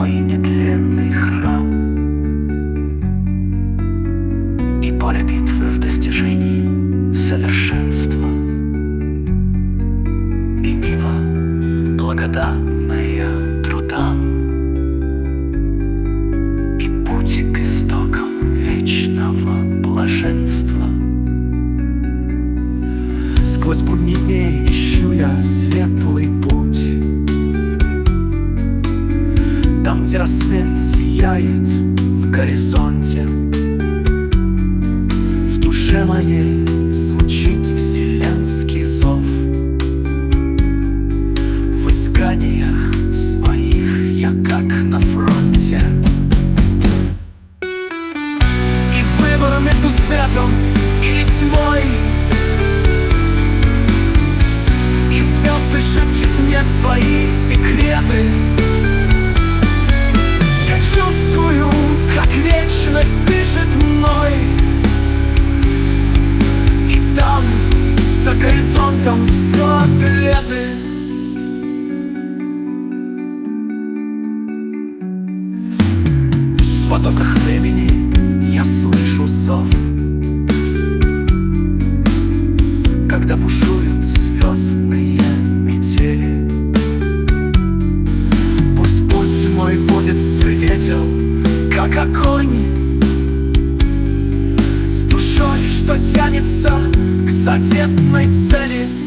мой нетленный храм и поле битвы в достижении совершенства, и нива, благодатная трудам, и путь к истокам вечного блаженства. Сквозь будни дней ищу я светлый путь, там, где рассвет сияет в горизонте. В душе моей звучит вселенский зов. В исканиях своих я как на фронте. И выбор между светом и тьмой, и звезды шепчут мне свои секреты. Я чувствую, как вечность дышит мной, и там, за горизонтом, все ответы. В потоках времени я слышу зов, когда бушуют звездные метели. Пусть путь мой будет светел, как огонь, с душой, что тянется к заветной цели.